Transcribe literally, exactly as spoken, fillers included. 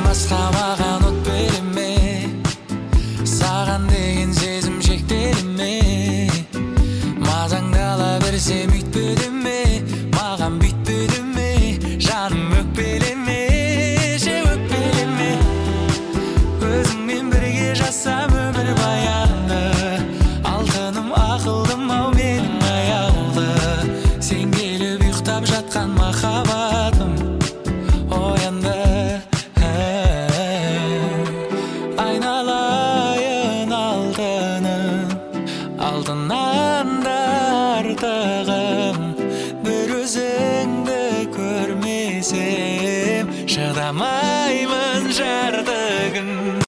басқа маған от береме, саған деген сезім шектеле ме, мазаңды ала берсем үйтпеді ме, маған бүйтпеді ме, жаным өкпелеме, же өкпелеме, өзіңмен бірге жасам өмір баянды, алтыным ақылдым ау менің аяулы, сен келіп ұйықтап жатқан махаббатым оянды. Айналайын алтыным, алтыннан да артығым, бір өзіңді көрмесем шыдамаймын жарты күн.